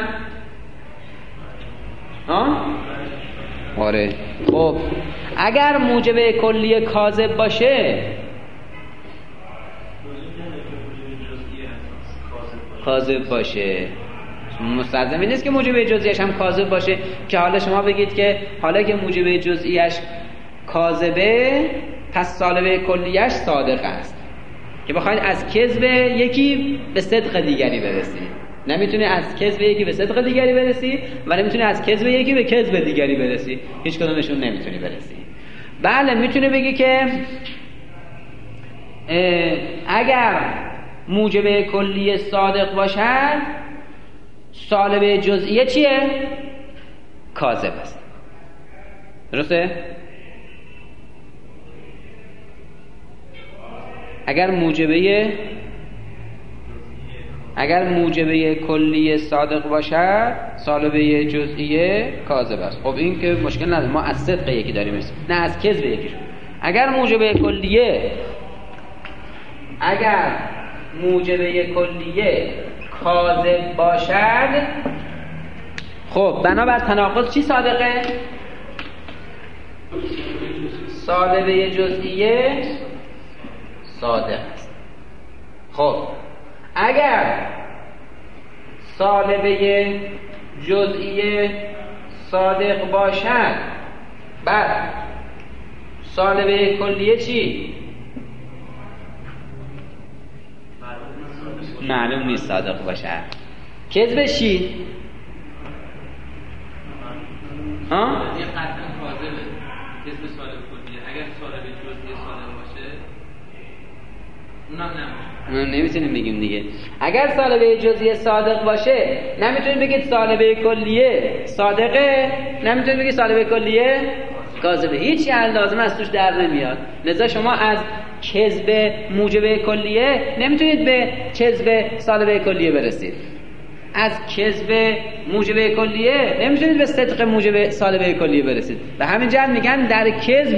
Speaker 3: آره. خب اگر موجب کلیه کاذب باشه کاذب باشه مستلزم این نیست که موجب جزئیش هم کاذب باشه که حالا شما بگید که حالا که موجب جزئیش کاذبه پس سالب کلیهش صادق است، که بخواید از کذب یکی به صدق دیگری برسید. نمیتونی از کذب یکی به صدق دیگری برسی و نمیتونی از کذب یکی به کذب دیگری برسی. هیچ کدومشون نمیتونی برسی. بله میتونی بگی که اگر موجب کلیه صادق باشد سالب جزئیه چیه؟ کاذب است. درسته؟ اگر موجبه کلیه صادق باشد سالبه جزئیه کاذب است. خب این که مشکل نداره، ما از صدق یکی داریم نه از کذب یکیشون. اگر موجبه کلیه کاذب باشد خب بنابر تناقض چی صادقه؟ سالبه جزئیه صادق است. خب اگر سالبه جزئیه صادق باشد بعد سالبه کلیه چی؟ معلوم نیست صادق باشد. کذبش چی؟
Speaker 2: یه قطعا کاذبه کذب سالب کلیه. اگر سالب جزئیه صادق باشه اونم
Speaker 3: نمیتونیم بگیم دیگه. اگر سالبه جزئیه صادق باشه نمیتونیم بگید سالبه کلیه صادقه، نمیتونیم بگید سالبه کلیه کاذبه. هیچی لازم از توش در نمیاد. لذا شما از کذب موجب کلیه نمیتونید به کذب سالبه کلیه برسید. از کذب موجب کلیه نمیتونید به صدق موجب سالبه کلیه برسید. به همین جهت میگن در کذب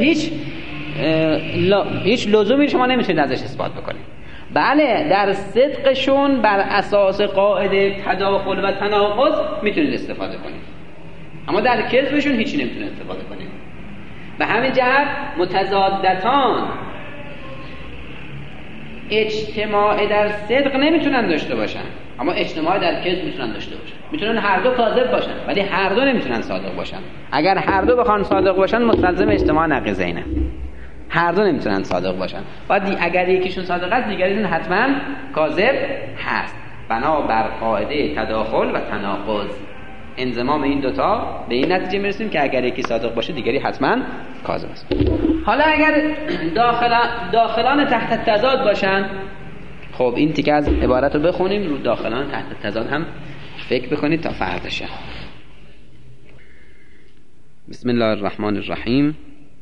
Speaker 3: هیچ لزومی شما نمیتونید ازش اثبات بکنید. بله در صدقشون بر اساس قاعده تداخل و تناقض میتونید استفاده کنید، اما در کذبشون هیچی نمیتونید استفاده کنید. به همین جهت متضادتان اجتماع در صدق نمیتونن داشته باشن اما اجتماع در کذب میتونن داشته باشن. میتونن هر دو کاذب باشن ولی هر دو نمیتونن صادق باشن. اگر هر دو بخوان صادق باشن مستلزم اجتماع نقیضینه. هر دو نمیتونن صادق باشن. بعد اگر یکیشون صادق است دیگریشون حتما کاذب هست بنا بر قاعده تداخل و تناقض. انضمام این دوتا به این نتیجه میرسیم که اگر یکی صادق باشه دیگری حتما کاذب است. حالا اگر داخلان تحت تضاد باشن، خب این تیکه از عبارت رو بخونیم، رو داخلان تحت تضاد هم فکر بکنید تا فردشه. بسم الله الرحمن الرحیم.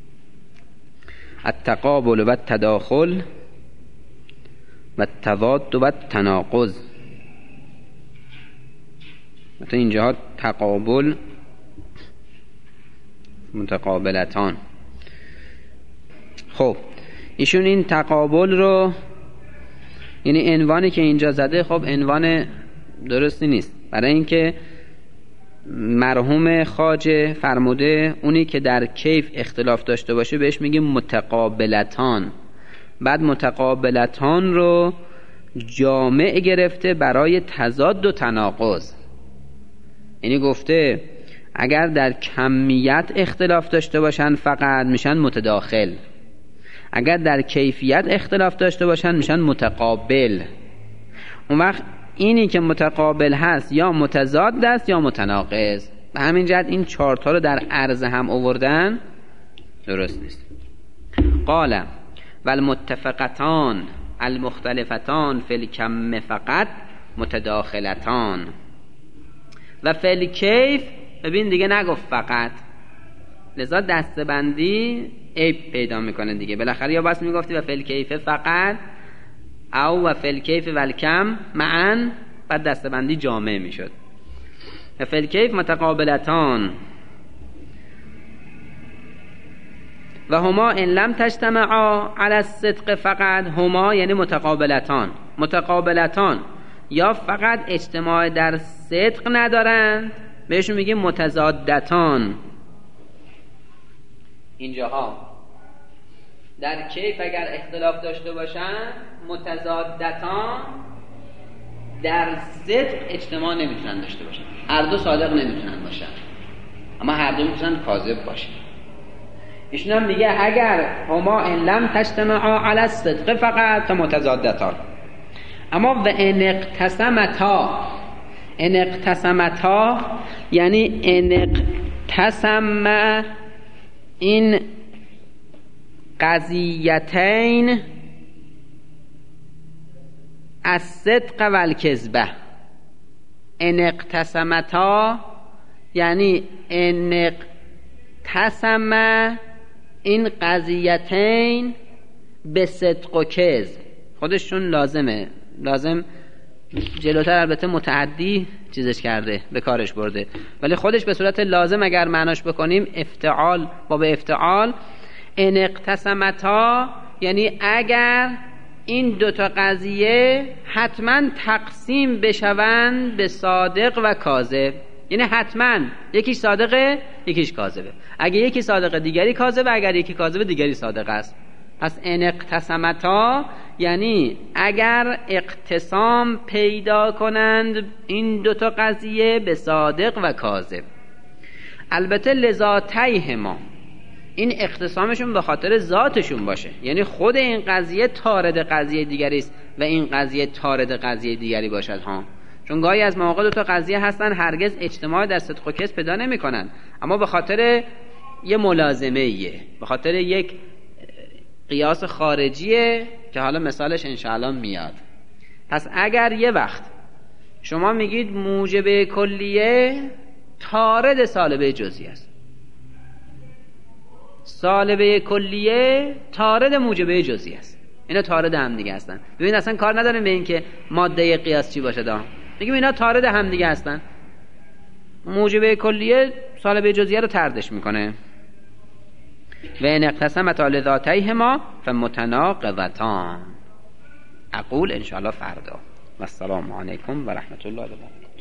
Speaker 3: التقابل و التداخل و التضاد و التناقض. مثلا اینجا تقابل متقابلتان. خب ایشون این تقابل رو، یعنی عنوانی که اینجا زده، خب عنوان درستی نیست، برای اینکه مرحوم خواجه فرموده اونی که در کیف اختلاف داشته باشه بهش میگیم متقابلتان. بعد متقابلتان رو جامع گرفته برای تضاد و تناقض، یعنی گفته اگر در کمیت اختلاف داشته باشن فقط میشن متداخل، اگر در کیفیت اختلاف داشته باشن میشن متقابل. اون وقت اینی که متقابل هست یا متضاد است یا متناقض. به همین جهت این چهارتا رو در عرض هم آوردن درست نیست. قال والمتفقتان المختلفتان فی الکم فقط متداخلتان و فی الکیف. ببین دیگه نگفت فقط، لذا دستبندی عیب پیدا میکنه دیگه. بالاخره یا بس میگفتی و فی الکیف فقط او و فی الکیف و الکم معا، بعد دستبندی جامع میشد. و فی الکیف متقابلتان و هما ان لم تجتمعا علی الصدق فقط. هما یعنی متقابلتان. متقابلتان یا فقط اجتماع در صدق ندارند، بهشون میگیم متضادتان. اینجاها در کیف اگر اختلاف داشته باشن متضادتان، در صدق اجتماع نمیتونن داشته باشن. هر دو صادق نمیتونن باشن، اما هر دو میتونن کاذب باشن. ایشون هم میگه اگر هما ان لم تجتمعا علی الصدق فقط متضادتان. اما و ان اقتسمتا یعنی ان اقتسم این قضیتین الصدق و الکذبه. ان اقتسمتا یعنی ان اقتسم این قضیتین به صدق و کذب. خودشون لازم جلوتر البته متعدی چیزش کرده، به کارش برده، ولی خودش به صورت لازم اگر معناش بکنیم افتعال، باب افتعال. ان اقتسمتا یعنی اگر این دوتا قضیه حتما تقسیم بشوند به صادق و کاذب، یعنی حتما یکیش صادقه یکیش کاذبه. اگه یکی صادقه دیگری کاذبه، اگر یکی کاذبه دیگری صادق است. پس ان اقتسمتا یعنی اگر اقتسام پیدا کنند این دوتا قضیه به صادق و کاذب. البته لذاتیهما، این اقتسامشون به خاطر ذاتشون باشه، یعنی خود این قضیه طارد قضیه دیگری است و این قضیه طارد قضیه دیگری باشد ها. چون گاهی از مواقع دو تا قضیه هستن هرگز اجتماع در صدق و کذب پیدا نمی‌کنن، اما به خاطر یه ملازمه‌ایه، به خاطر یک قیاس خارجیه که حالا مثالش انشاءالله میاد. پس اگر یه وقت شما میگید موجب کلیه طارد سالبه جزئی است، سالبه کلیه طارد موجبه جزئی است، اینا طارد هم دیگه هستن. ببین اصلا کار نداریم به این که ماده قیاس چی باشه، میگیم اینا طارد هم دیگه هستن. موجبه کلیه سالبه جزئیه رو طردش میکنه. و ان اقتسمتا لذاتیهما فمتناقضتان. اقول ان شاء الله فردا. و السلام علیکم و رحمت الله و برکاته.